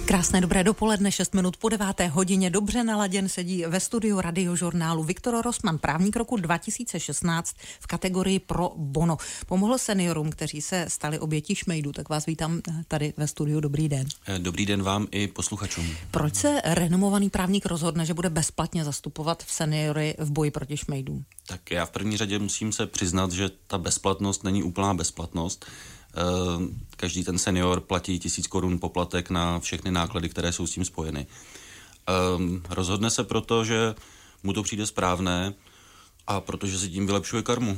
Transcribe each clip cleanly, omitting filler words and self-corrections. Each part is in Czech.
Krásné dobré dopoledne, 6 minut po 9. hodině, dobře naladěn sedí ve studiu Radiožurnálu Viktor Rossmann, právník roku 2016 v kategorii pro bono. Pomohl seniorům, kteří se stali obětí šmejdů, tak vás vítám tady ve studiu, dobrý den. Dobrý den vám i posluchačům. Proč se renomovaný právník rozhodne, že bude bezplatně zastupovat seniory v boji proti šmejdům? Tak já v první řadě musím se přiznat, že ta bezplatnost není úplná bezplatnost. Každý ten senior platí 1000 korun poplatek na všechny náklady, které jsou s tím spojeny. Rozhodne se proto, že mu to přijde správné a protože si tím vylepšuje karmu.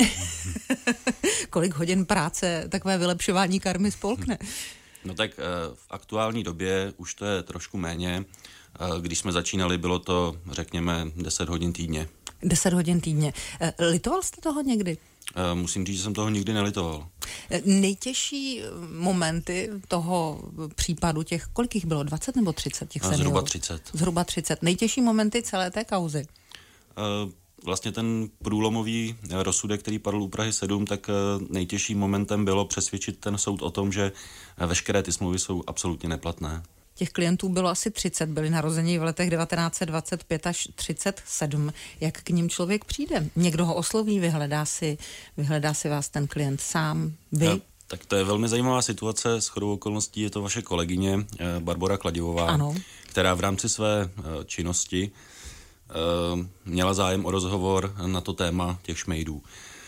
Kolik hodin práce takové vylepšování karmy spolkne? No tak v aktuální době už to je trošku méně. Když jsme začínali, bylo to, řekněme, 10 hodin týdně. 10 hodin týdně. Litoval jste toho někdy? Musím říct, že jsem toho nikdy nelitoval. Nejtěžší momenty toho případu, kolik jich bylo, 20 nebo 30 těch seniorů? Zhruba 30. Zhruba 30. Nejtěžší momenty celé té kauzy? Vlastně ten průlomový rozsudek, který padl u Prahy 7, tak nejtěžším momentem bylo přesvědčit ten soud o tom, že veškeré ty smlouvy jsou absolutně neplatné. Těch klientů bylo asi 30, byli narozeni v letech 1925 až 37. Jak k ním člověk přijde? Někdo ho osloví, vyhledá si vás ten klient sám, vy? No, tak to je velmi zajímavá situace. Shodou okolností je to vaše kolegyně Barbora Kladivová, ano, která v rámci své činnosti měla zájem o rozhovor na to téma těch šmejdů.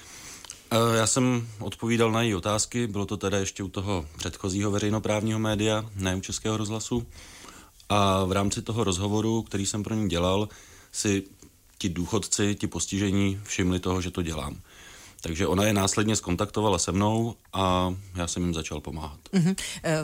Já jsem odpovídal na její otázky, bylo to teda ještě u toho předchozího veřejnoprávního média, ne u Českého rozhlasu. A v rámci toho rozhovoru, který jsem pro ní dělal, si ti důchodci, ti postižení všimli toho, že to dělám. Takže ona je následně zkontaktovala se mnou a já jsem jim začal pomáhat. Mm-hmm.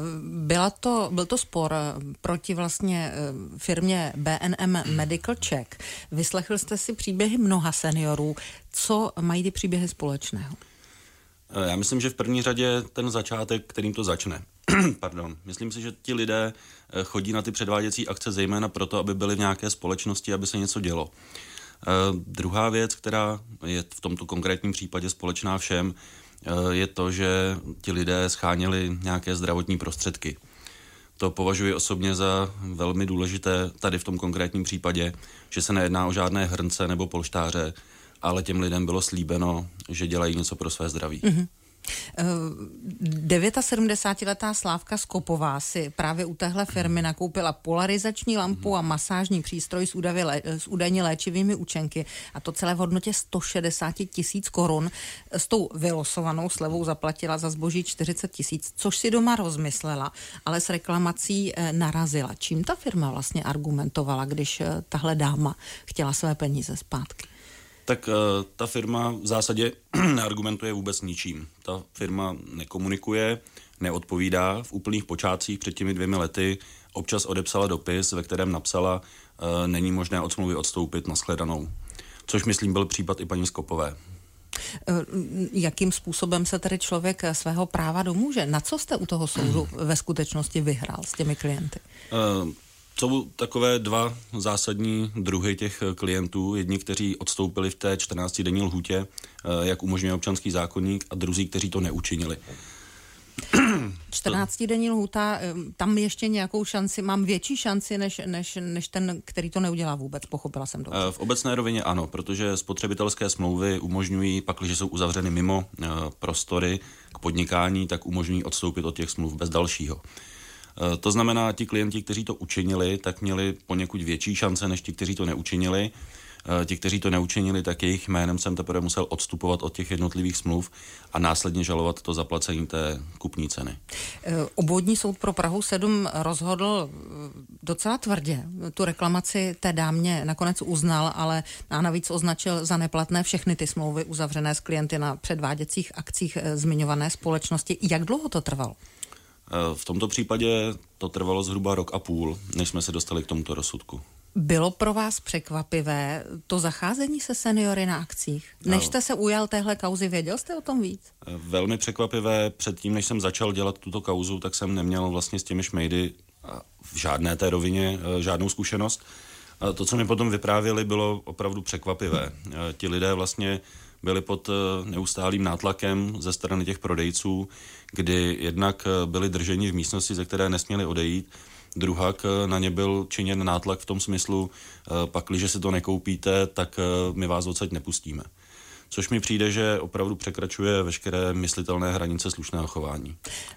Byl to spor proti vlastně firmě BNM Medical Check. Vyslechl jste si příběhy mnoha seniorů. Co mají ty příběhy společného? Já myslím, že v první řadě ten začátek, kterým to začne. Pardon. Myslím si, že ti lidé chodí na ty předváděcí akce zejména proto, aby byli v nějaké společnosti, aby se něco dělo. Druhá věc, která je v tomto konkrétním případě společná všem, je to, že ti lidé scháněli nějaké zdravotní prostředky. To považuji osobně za velmi důležité tady v tom konkrétním případě, že se nejedná o žádné hrnce nebo polštáře, ale těm lidem bylo slíbeno, že dělají něco pro své zdraví. Mm-hmm. 79letá Slávka Skopová si právě u téhle firmy nakoupila polarizační lampu a masážní přístroj s údajně léčivými účinky a to celé v hodnotě 160 000 korun. S tou vylosovanou slevou zaplatila za zboží 40 000, což si doma rozmyslela, ale s reklamací narazila. Čím ta firma vlastně argumentovala, když tahle dáma chtěla své peníze zpátky? Tak ta firma v zásadě neargumentuje vůbec ničím. Ta firma nekomunikuje, neodpovídá. V úplných počátcích před těmi 2 lety občas odepsala dopis, ve kterém napsala, není možné od smlouvy odstoupit, nashledanou. Což myslím byl případ i paní Skopové. Jakým způsobem se tedy člověk svého práva domůže? Na co jste u toho soudu ve skutečnosti vyhrál s těmi klienty? Jsou takové 2 zásadní druhy těch klientů. Jedni, kteří odstoupili v té 14denní lhůtě, jak umožňuje občanský zákoník, a druzí, kteří to neučinili. 14denní lhůta, tam ještě nějakou šanci, mám větší šanci než ten, který to neudělá vůbec, pochopila jsem to. V obecné rovině ano, protože spotřebitelské smlouvy umožňují, pakliže jsou uzavřeny mimo prostory k podnikání, tak umožňují odstoupit od těch smluv bez dalšího. To znamená, ti klienti, kteří to učinili, tak měli poněkud větší šance než ti, kteří to neučinili. Ti, kteří to neučinili, tak jejich jménem jsem teprve musel odstupovat od těch jednotlivých smluv a následně žalovat to zaplacení té kupní ceny. Obvodní soud pro Prahu 7 rozhodl docela tvrdě. Tu reklamaci té dámě nakonec uznal, ale navíc označil za neplatné všechny ty smlouvy uzavřené s klienty na předváděcích akcích zmiňované společnosti. Jak dlouho to trvalo? V tomto případě to trvalo zhruba 1,5 roku, než jsme se dostali k tomuto rozsudku. Bylo pro vás překvapivé to zacházení se seniory na akcích? Než jste se ujal téhle kauzy, věděl jste o tom víc? Velmi překvapivé. Předtím, než jsem začal dělat tuto kauzu, tak jsem neměl vlastně s těmi šmejdy v žádné té rovině žádnou zkušenost. To, co mi potom vyprávěli, bylo opravdu překvapivé. Ti lidé vlastně byli pod neustálým nátlakem ze strany těch prodejců, kdy jednak byli drženi v místnosti, ze které nesměli odejít, druhak na ně byl činěn nátlak v tom smyslu, pakliže si to nekoupíte, tak my vás odsaď nepustíme. Což mi přijde, že opravdu překračuje veškeré myslitelné hranice slušného chování.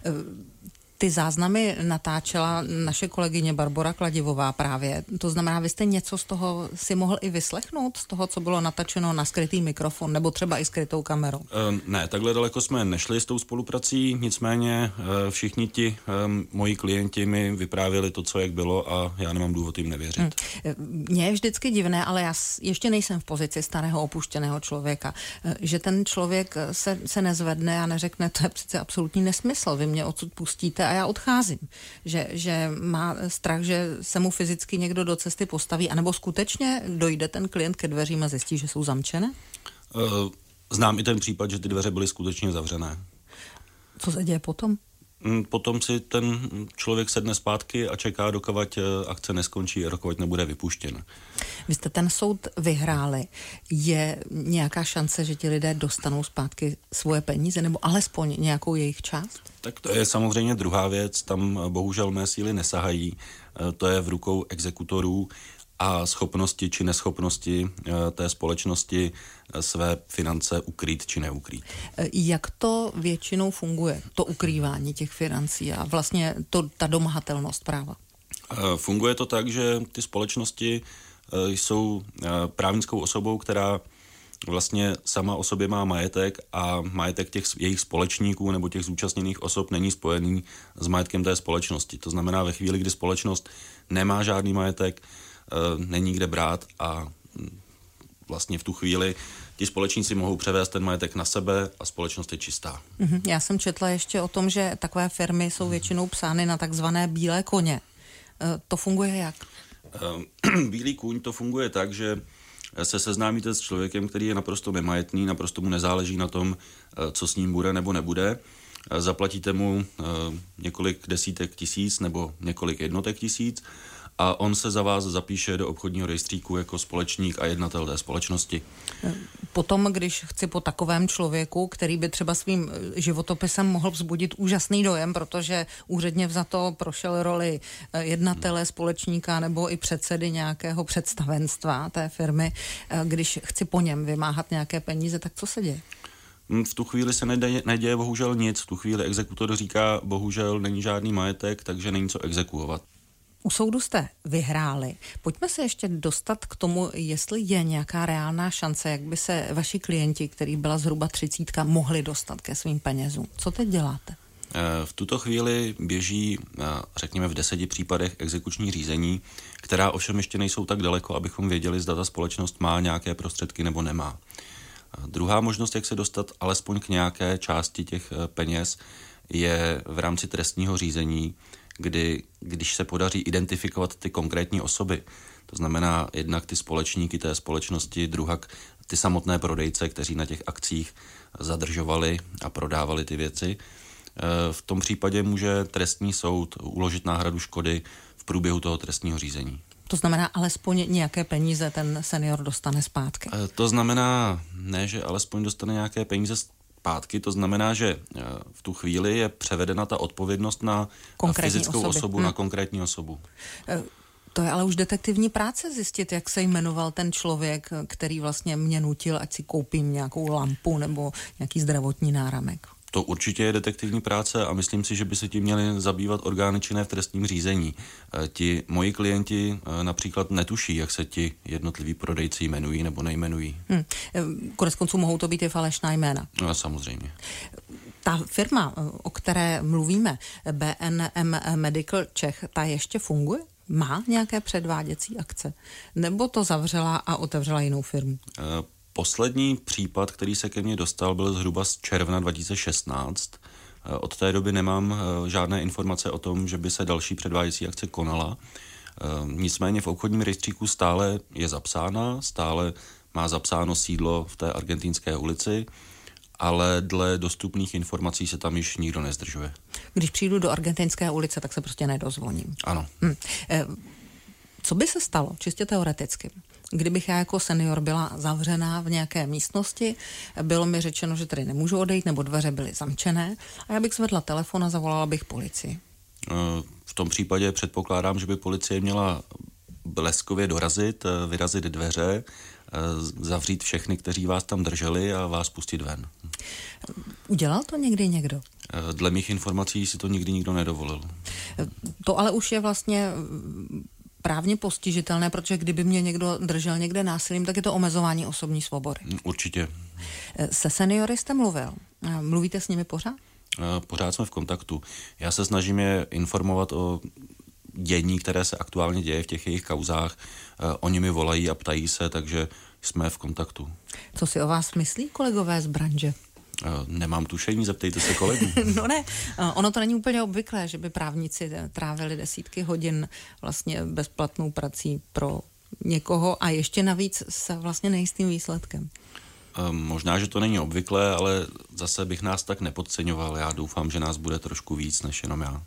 Ty záznamy natáčela naše kolegyně Barbora Kladivová právě. To znamená, vy jste něco z toho si mohl i vyslechnout, z toho, co bylo natačeno na skrytý mikrofon, nebo třeba i skrytou kamerou? Ne, takhle daleko jsme nešli s tou spoluprací, nicméně všichni ti moji klienti mi vyprávěli to, co jak bylo a já nemám důvod jim nevěřit. Mně je vždycky divné, ale já ještě nejsem v pozici starého opuštěného člověka, že ten člověk se nezvedne a neřekne, to je přece absolutní nesmysl, vy mě odsud pustíte a já odcházím. Že má strach, že se mu fyzicky někdo do cesty postaví, anebo skutečně dojde ten klient ke dveřím a zjistí, že jsou zamčené? Znám i ten případ, že ty dveře byly skutečně zavřené. Co se děje potom? Potom si ten člověk sedne zpátky a čeká, dokud akce neskončí a dokud nebude vypuštěn. Vy jste ten soud vyhráli. Je nějaká šance, že ti lidé dostanou zpátky svoje peníze, nebo alespoň nějakou jejich část? Tak to je samozřejmě druhá věc. Tam bohužel mé síly nesahají. To je v rukou exekutorů a schopnosti či neschopnosti té společnosti své finance ukrýt či neukrýt. Jak to většinou funguje, to ukrývání těch financí a vlastně ta domahatelnost práva? Funguje to tak, že ty společnosti jsou právnickou osobou, která vlastně sama o sobě má majetek a majetek těch jejich společníků nebo těch zúčastněných osob není spojený s majetkem té společnosti. To znamená, ve chvíli, kdy společnost nemá žádný majetek, není kde brát a vlastně v tu chvíli ti společníci mohou převést ten majetek na sebe a společnost je čistá. Já jsem četla ještě o tom, že takové firmy jsou většinou psány na takzvané bílé koně. To funguje jak? Bílý kůň to funguje tak, že se seznámíte s člověkem, který je naprosto nemajetný, naprosto mu nezáleží na tom, co s ním bude nebo nebude. Zaplatíte mu několik desítek tisíc nebo několik jednotek tisíc a on se za vás zapíše do obchodního rejstříku jako společník a jednatel té společnosti. Potom, když chci po takovém člověku, který by třeba svým životopisem mohl vzbudit úžasný dojem, protože úředně vzato prošel roli jednatele, společníka nebo i předsedy nějakého představenstva té firmy, když chci po něm vymáhat nějaké peníze, tak co se děje? V tu chvíli se neděje bohužel nic. V tu chvíli exekutor říká, bohužel není žádný majetek, takže není co exekuovat. U soudu jste vyhráli. Pojďme se ještě dostat k tomu, jestli je nějaká reálná šance, jak by se vaši klienti, kterých byla zhruba 30, mohli dostat ke svým penězům. Co teď děláte? V tuto chvíli běží, řekněme, v 10 případech exekuční řízení, která ovšem ještě nejsou tak daleko, abychom věděli, zda ta společnost má nějaké prostředky nebo nemá. Druhá možnost, jak se dostat alespoň k nějaké části těch peněz, je v rámci trestního řízení, když se podaří identifikovat ty konkrétní osoby. To znamená jednak ty společníky té společnosti, druhak ty samotné prodejce, kteří na těch akcích zadržovali a prodávali ty věci. V tom případě může trestní soud uložit náhradu škody v průběhu toho trestního řízení. To znamená, alespoň nějaké peníze ten senior dostane zpátky? To znamená, ne, že alespoň dostane nějaké peníze zpátky, to znamená, že v tu chvíli je převedena ta odpovědnost na fyzickou osobu, na konkrétní osobu. To je ale už detektivní práce zjistit, jak se jmenoval ten člověk, který vlastně mě nutil, ať si koupím nějakou lampu nebo nějaký zdravotní náramek. To určitě je detektivní práce a myslím si, že by se tím měly zabývat orgány činné v trestním řízení. Ti moji klienti například netuší, jak se ti jednotliví prodejci jmenují nebo nejmenují. Koneckonců mohou to být i falešná jména. No, samozřejmě. Ta firma, o které mluvíme, BNM Medical Czech, ta ještě funguje? Má nějaké předváděcí akce? Nebo to zavřela a otevřela jinou firmu? Poslední případ, který se ke mně dostal, byl zhruba z června 2016. Od té doby nemám žádné informace o tom, že by se další předváděcí akce konala. Nicméně v obchodním rejstříku stále je zapsána, stále má zapsáno sídlo v té Argentínské ulici, ale dle dostupných informací se tam již nikdo nezdržuje. Když přijdu do Argentínské ulice, tak se prostě nedozvoním. Ano. Co by se stalo, čistě teoreticky, kdybych já jako senior byla zavřená v nějaké místnosti, bylo mi řečeno, že tady nemůžu odejít, nebo dveře byly zamčené a já bych zvedla telefon a zavolala bych policii. V tom případě předpokládám, že by policie měla bleskově dorazit, vyrazit dveře, zavřít všechny, kteří vás tam drželi a vás pustit ven. Udělal to někdy někdo? Dle mých informací si to nikdy nikdo nedovolil. To ale už je vlastně právně postižitelné, protože kdyby mě někdo držel někde násilím, tak je to omezování osobní svobody. Určitě. Se seniory jste mluvil. Mluvíte s nimi pořád? Pořád jsme v kontaktu. Já se snažím je informovat o dění, které se aktuálně děje v těch jejich kauzách. Oni mi volají a ptají se, takže jsme v kontaktu. Co si o vás myslí kolegové z branže? Nemám tušení, zeptejte se kolegů. No ne, ono to není úplně obvyklé, že by právníci trávili desítky hodin vlastně bezplatnou prací pro někoho a ještě navíc s vlastně nejistým výsledkem. Možná, že to není obvyklé, ale zase bych nás tak nepodceňoval. Já doufám, že nás bude trošku víc, než jenom já.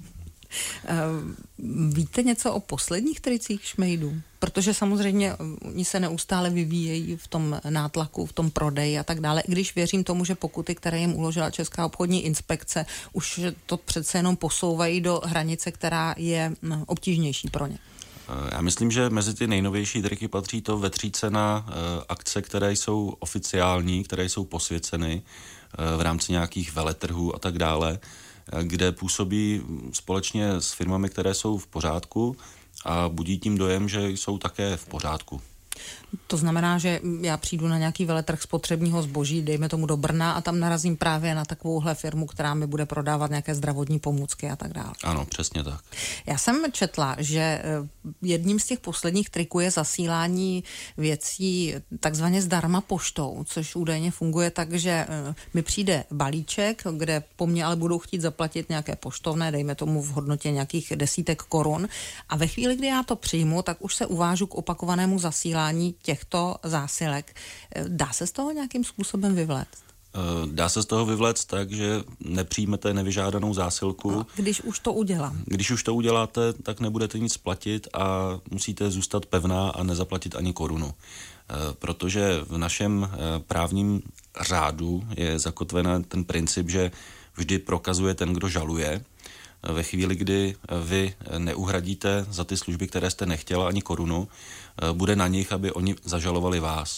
Víte něco o posledních tricích šmejdů? Protože samozřejmě oni se neustále vyvíjejí v tom nátlaku, v tom prodeji a tak dále. I když věřím tomu, že pokuty, které jim uložila Česká obchodní inspekce, už to přece jenom posouvají do hranice, která je obtížnější pro ně. Já myslím, že mezi ty nejnovější triky patří to vetřít se na akce, které jsou oficiální, které jsou posvěceny v rámci nějakých veletrhů a tak dále, kde působí společně s firmami, které jsou v pořádku a budí tím dojem, že jsou také v pořádku. To znamená, že já přijdu na nějaký veletrh spotřebního zboží, dejme tomu do Brna a tam narazím právě na takovouhle firmu, která mi bude prodávat nějaké zdravotní pomůcky a tak dále. Ano, přesně tak. Já jsem četla, že jedním z těch posledních triků je zasílání věcí takzvaně zdarma poštou, což údajně funguje tak, že mi přijde balíček, kde po mně ale budou chtít zaplatit nějaké poštovné, dejme tomu v hodnotě nějakých desítek korun a ve chvíli, kdy já to přijmu, tak už se uvážu k opakovanému zasílání těchto zásilek. Dá se z toho nějakým způsobem vyvléct? Dá se z toho vyvléct tak, že nepřijmete nevyžádanou zásilku. No, když už to udělám. Když už to uděláte, tak nebudete nic platit a musíte zůstat pevná a nezaplatit ani korunu. Protože v našem právním řádu je zakotven ten princip, že vždy prokazuje ten, kdo žaluje. Ve chvíli, kdy vy neuhradíte za ty služby, které jste nechtěla, ani korunu, bude na nich, aby oni zažalovali vás.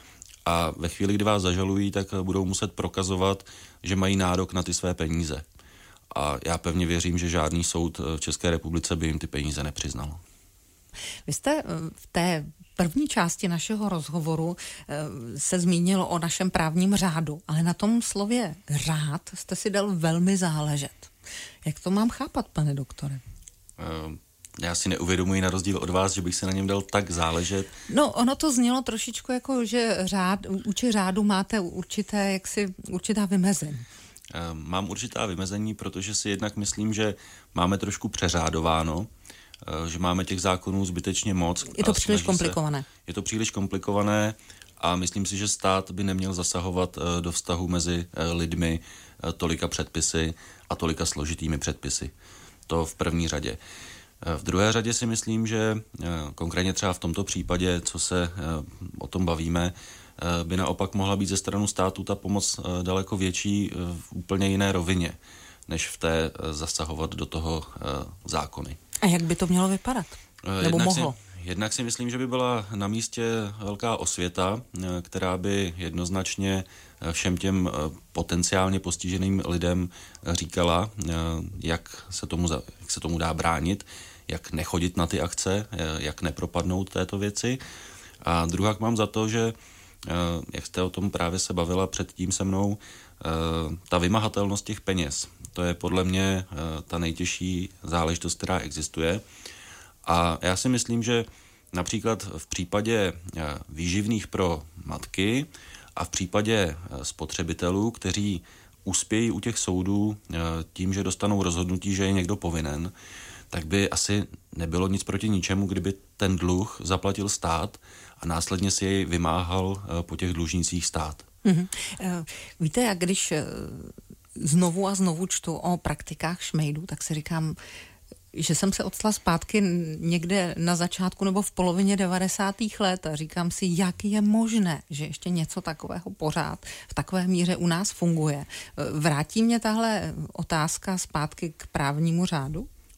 A ve chvíli, kdy vás zažalují, tak budou muset prokazovat, že mají nárok na ty své peníze. A já pevně věřím, že žádný soud v České republice by jim ty peníze nepřiznal. Vy jste v té první části našeho rozhovoru se zmínil o našem právním řádu, ale na tom slově řád jste si dal velmi záležet. Jak to mám chápat, pane doktore? Já si neuvědomuji na rozdíl od vás, že bych si na něm dal tak záležet. No, ono to znělo trošičku jako, že vůči řádu máte určitá vymezení. Mám určitá vymezení, protože si jednak myslím, že máme trošku přeřádováno, že máme těch zákonů zbytečně moc. Je to příliš komplikované. Je to příliš komplikované a myslím si, že stát by neměl zasahovat do vztahu mezi lidmi tolika předpisy a tolika složitými předpisy. To v první řadě. V druhé řadě si myslím, že konkrétně třeba v tomto případě, co se o tom bavíme, by naopak mohla být ze strany státu ta pomoc daleko větší v úplně jiné rovině, než v té zasahovat do toho zákony. A jak by to mělo vypadat? Nebo mohlo? Jednak si myslím, že by byla na místě velká osvěta, která by jednoznačně všem těm potenciálně postiženým lidem říkala, jak se tomu dá bránit, jak nechodit na ty akce, jak nepropadnout této věci. A druhak mám za to, že, jak jste o tom právě se bavila předtím se mnou, ta vymahatelnost těch peněz, to je podle mě ta nejtěžší záležitost, která existuje. A já si myslím, že například v případě výživných pro matky a v případě spotřebitelů, kteří uspějí u těch soudů tím, že dostanou rozhodnutí, že je někdo povinen, tak by asi nebylo nic proti ničemu, kdyby ten dluh zaplatil stát a následně si jej vymáhal po těch dlužnících stát. Mm-hmm. Víte, jak když znovu a znovu čtu o praktikách šmejdů, tak si říkám, že jsem se odstala zpátky někde na začátku nebo v polovině 90. let a říkám si, jak je možné, že ještě něco takového pořád v takové míře u nás funguje. Vrátí mě tahle otázka zpátky k právnímu řádu?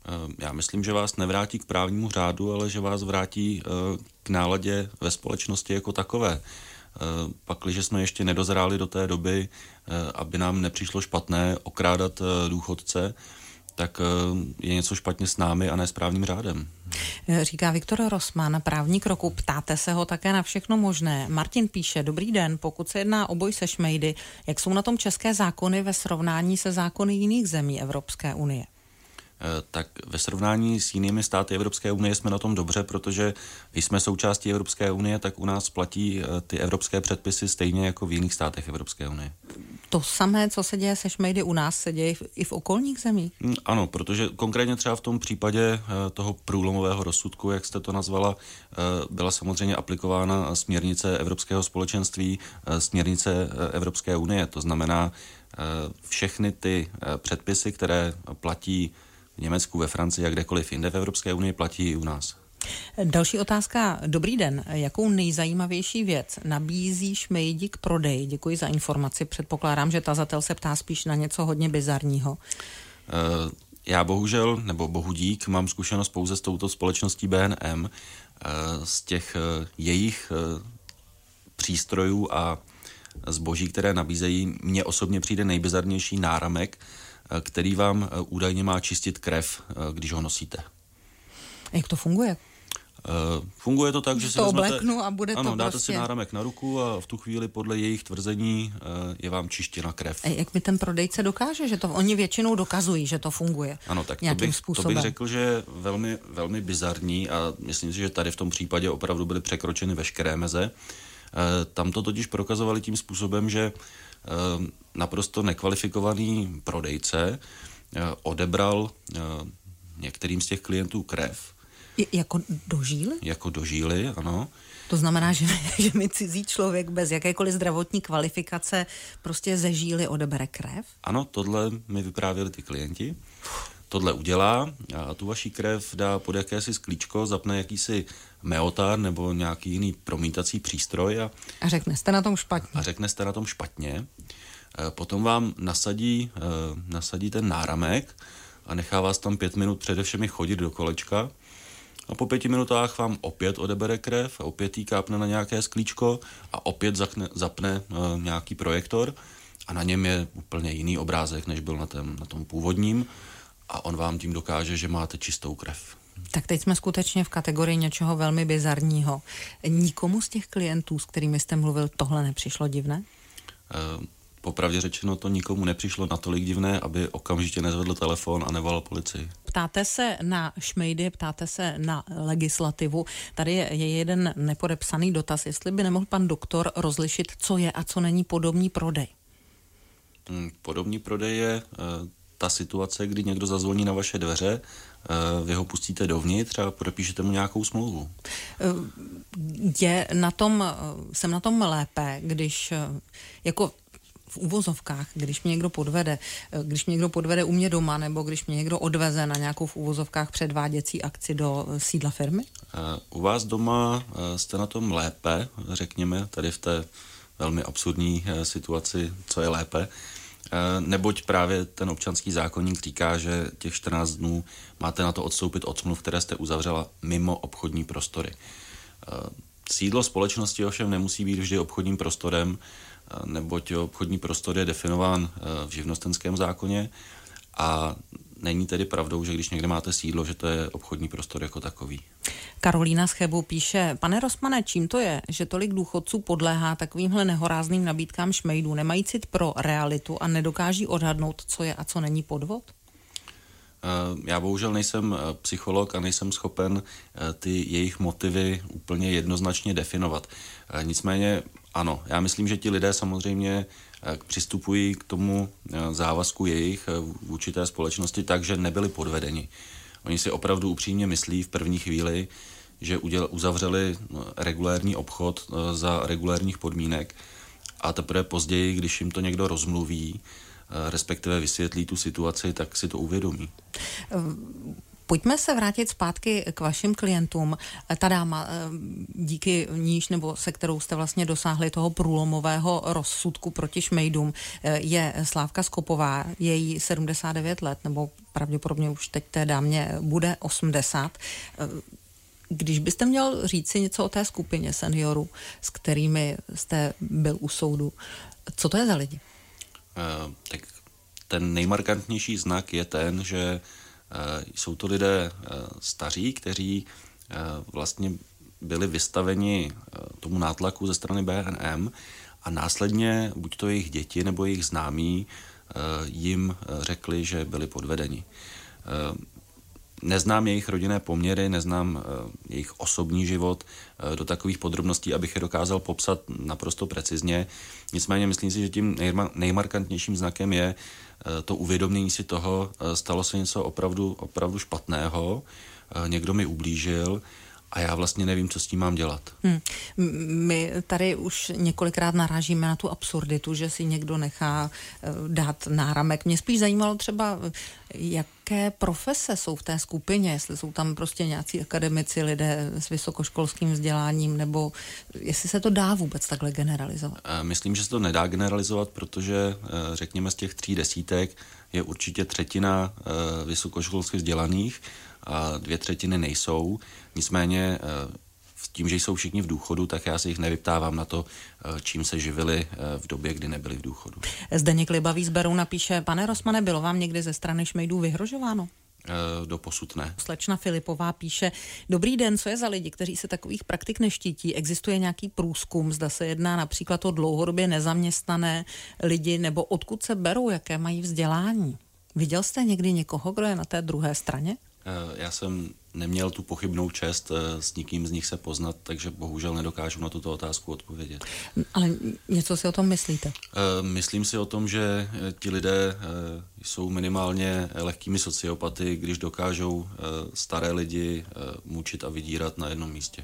Já myslím, že vás nevrátí k právnímu řádu, ale že vás vrátí k náladě ve společnosti jako takové. Pakliže jsme ještě nedozráli do té doby, aby nám nepřišlo špatné okrádat důchodce, tak je něco špatně s námi a ne s právním řádem. Říká Viktor Rossmann, právník roku. Ptáte se ho také na všechno možné. Martin píše, dobrý den, pokud se jedná o boj se šmejdy, jak jsou na tom české zákony ve srovnání se zákony jiných zemí Evropské unie? Tak ve srovnání s jinými státy Evropské unie jsme na tom dobře, protože když jsme součástí Evropské unie, tak u nás platí ty evropské předpisy stejně jako v jiných státech Evropské unie. To samé, co se děje se šmejdy u nás, se děje i v okolních zemích? Ano, protože konkrétně třeba v tom případě toho průlomového rozsudku, jak jste to nazvala, byla samozřejmě aplikována směrnice Evropského společenství, směrnice Evropské unie. To znamená, všechny ty předpisy, které platí v Německu, ve Francii a kdekoliv jinde v Evropské unii, platí i u nás. Další otázka. Dobrý den. Jakou nejzajímavější věc nabízí šmejdi k prodeji? Děkuji za informaci. Předpokládám, že tazatel se ptá spíš na něco hodně bizarního. Já bohužel, nebo bohudík, mám zkušenost pouze s touto společností B&M. Z těch jejich přístrojů a zboží, které nabízejí, mně osobně přijde nejbizarnější náramek, který vám údajně má čistit krev, když ho nosíte. Jak to funguje? Funguje to tak, že si to vezmete, obleknu a bude to dáte prostě... si náramek na ruku a v tu chvíli podle jejich tvrzení je vám čištěna krev. A jak mi ten prodejce dokáže, že to oni většinou dokazují, že to funguje? Ano, tak to bych řekl, že je velmi, velmi bizarní a myslím si, že tady v tom případě opravdu byly překročeny veškeré meze. Tam to totiž prokazovali tím způsobem, že naprosto nekvalifikovaný prodejce odebral některým z těch klientů krev. Jako do žíly? Jako do žíly, ano. To znamená, že mi cizí člověk bez jakékoliv zdravotní kvalifikace prostě ze žíly odebere krev? Ano, tohle mi vyprávěli ty klienti. Tohle udělá a tu vaši krev dá pod jakési sklíčko, zapne jakýsi meotár nebo nějaký jiný promítací přístroj a řekne, jste na tom špatně. Potom vám nasadí ten náramek a nechá vás tam 5 minut přede všemi chodit do kolečka a po 5 minutách vám opět odebere krev a opět jí kápne na nějaké sklíčko a opět zapne nějaký projektor a na něm je úplně jiný obrázek, než byl na tom původním a on vám tím dokáže, že máte čistou krev. Tak teď jsme skutečně v kategorii něčeho velmi bizarního. Nikomu z těch klientů, s kterými jste mluvil, tohle nepřišlo divné? Popravdě řečeno, to nikomu nepřišlo natolik divné, aby okamžitě nezvedl telefon a nevolal policii. Ptáte se na šmejdy, ptáte se na legislativu. Tady je jeden nepodepsaný dotaz, jestli by nemohl pan doktor rozlišit, co je a co není podobný prodej. Podobný prodej je ta situace, kdy někdo zazvoní na vaše dveře, vy ho pustíte dovnitř a podepíšete mu nějakou smlouvu. Jsem na tom lépe, když jako v uvozovkách, když mě někdo podvede u mě doma, nebo když mě někdo odveze na nějakou v uvozovkách předváděcí akci do sídla firmy? U vás doma jste na tom lépe, řekněme, tady v té velmi absurdní situaci, co je lépe, neboť právě ten občanský zákoník říká, že těch 14 dnů máte na to odstoupit od smluv, které jste uzavřela mimo obchodní prostory. Sídlo společnosti ovšem nemusí být vždy obchodním prostorem, neboť obchodní prostor je definován v živnostenském zákoně a není tedy pravdou, že když někde máte sídlo, že to je obchodní prostor jako takový. Karolína z Chebu píše, pane Rossmane, čím to je, že tolik důchodců podléhá takovýmhle nehorázným nabídkám šmejdů, nemají cit pro realitu a nedokáží odhadnout, co je a co není podvod? Já bohužel nejsem psycholog a nejsem schopen ty jejich motivy úplně jednoznačně definovat. Nicméně ano, já myslím, že ti lidé samozřejmě přistupují k tomu závazku jejich vůči té společnosti tak, že nebyli podvedeni. Oni si opravdu upřímně myslí v první chvíli, že uzavřeli regulérní obchod za regulérních podmínek a teprve později, když jim to někdo rozmluví, respektive vysvětlí tu situaci, tak si to uvědomí. Pojďme se vrátit zpátky k vašim klientům. Ta dáma, díky níž nebo se kterou jste vlastně dosáhli toho průlomového rozsudku proti šmejdům, je Slávka Skopová, je jí 79 let, nebo pravděpodobně už teď té dámě bude 80. Když byste měl říci něco o té skupině seniorů, s kterými jste byl u soudu, co to je za lidi? Tak ten nejmarkantnější znak je ten, že jsou to lidé staří, kteří vlastně byli vystaveni tomu nátlaku ze strany BNM a následně buď to jejich děti nebo jejich známí jim řekli, že byli podvedeni. Neznám jejich rodinné poměry, neznám jejich osobní život do takových podrobností, abych je dokázal popsat naprosto precizně. Nicméně myslím si, že tím nejmarkantnějším znakem je to uvědomění si toho, stalo se něco opravdu špatného, někdo mi ublížil a já vlastně nevím, co s tím mám dělat. My tady už několikrát narážíme na tu absurditu, že si někdo nechá dát náramek. Mě spíš zajímalo třeba, jaké profese jsou v té skupině, jestli jsou tam prostě nějací akademici, lidé s vysokoškolským vzděláním, nebo jestli se to dá vůbec takhle generalizovat. Myslím, že se to nedá generalizovat, protože řekněme z těch 3 desítek je určitě 1/3 vysokoškolsky vzdělaných a 2/3 nejsou. Nicméně tím, že jsou všichni v důchodu, tak já se jich nevyptávám na to, čím se živili v době, kdy nebyli v důchodu. Zdeněk Libavý z Berouna píše: pane Rossmane, bylo vám někdy ze strany šmejdů vyhrožováno? Doposud ne. Slečna Filipová píše: dobrý den, co je za lidi, kteří se takových praktik neštítí? Existuje nějaký průzkum, zda se jedná například o dlouhodobě nezaměstnané lidi, nebo odkud se berou, jaké mají vzdělání? Viděl jste někdy někoho, kdo je na té druhé straně? Já jsem neměl tu pochybnou čest s nikým z nich se poznat, takže bohužel nedokážu na tuto otázku odpovědět. Ale něco si o tom myslíte? Myslím si o tom, že ti lidé jsou minimálně lehkými sociopaty, když dokážou staré lidi mučit a vydírat na jednom místě.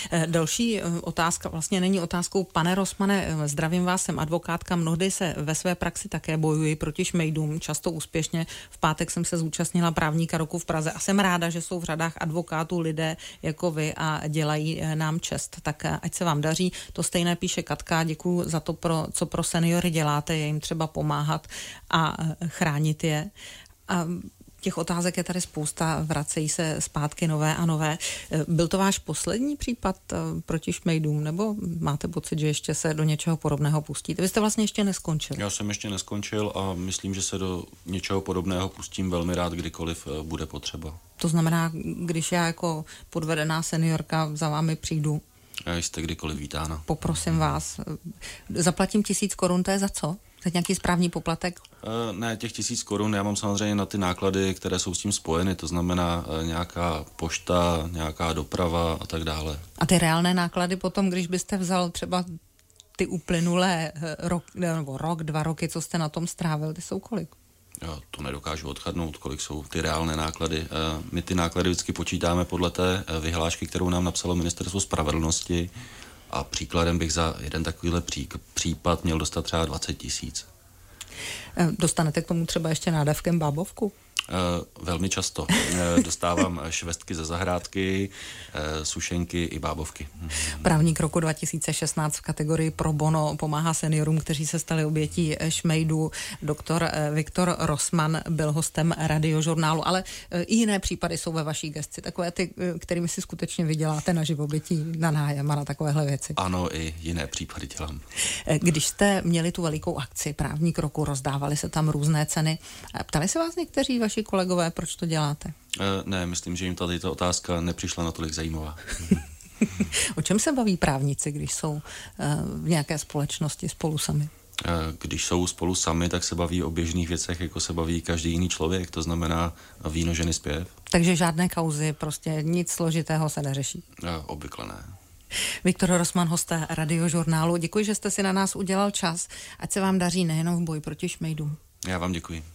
Další otázka vlastně není otázkou. Pane Rossmane, zdravím vás, jsem advokátka, mnohdy se ve své praxi také bojuji proti šmejdům, často úspěšně. V pátek jsem se zúčastnila právníka roku v Praze a jsem ráda, že jsou v řadách advokátů lidé jako vy a dělají nám čest. Tak ať se vám daří. To stejné píše Katka. Děkuju za to, co pro seniory děláte, je jim třeba pomáhat a chránit je. A těch otázek je tady spousta, vracejí se zpátky nové a nové. Byl to váš poslední případ proti šmejdům, nebo máte pocit, že ještě se do něčeho podobného pustíte? Vy jste vlastně ještě neskončil. Já jsem ještě neskončil a myslím, že se do něčeho podobného pustím velmi rád, kdykoliv bude potřeba. To znamená, když já jako podvedená seniorka za vámi přijdu, jste kdykoliv vítána. Poprosím vás, zaplatím 1000 korun, to je za co? Za nějaký správní poplatek? Ne, těch 1000 korun já mám samozřejmě na ty náklady, které jsou s tím spojeny, to znamená nějaká pošta, nějaká doprava a tak dále. A ty reálné náklady potom, když byste vzal třeba ty uplynulé rok, 2 roky, co jste na tom strávil, ty jsou kolik? Já to nedokážu odhadnout, kolik jsou ty reálné náklady. My ty náklady vždycky počítáme podle té vyhlášky, kterou nám napsalo Ministerstvo spravedlnosti, a příkladem bych za jeden takovýhle případ měl dostat třeba 20 000. Dostanete k tomu třeba ještě nádavkem bábovku? Velmi často. Dostávám švestky ze zahrádky, sušenky i bábovky. Právník roku 2016 v kategorii pro bono pomáhá seniorům, kteří se stali obětí šmejdů. Doktor Viktor Rossman byl hostem Radiožurnálu, ale i jiné případy jsou ve vaší gesci, takové ty, kterými si skutečně vyděláte na živobytí, na nájem a na takovéhle věci. Ano, i jiné případy dělám. Když jste měli tu velikou akci Právník roku, rozdávali se tam různé ceny. Ptali se vás někteří vaši kolegové, proč to děláte? Ne, myslím, že jim tady ta otázka nepřišla natolik zajímavá. O čem se baví právníci, když jsou v nějaké společnosti spolu sami? Když jsou spolu sami, tak se baví o běžných věcech, jako se baví každý jiný člověk, to znamená víno, ženy, zpěv. Takže žádné kauzy, prostě nic složitého se neřeší? Obvykle ne. Viktor Rossman, host Radiožurnálu. Děkuji, že jste si na nás udělal čas. Ať se vám daří nejenom v boji proti šmejdům. Já vám děkuji.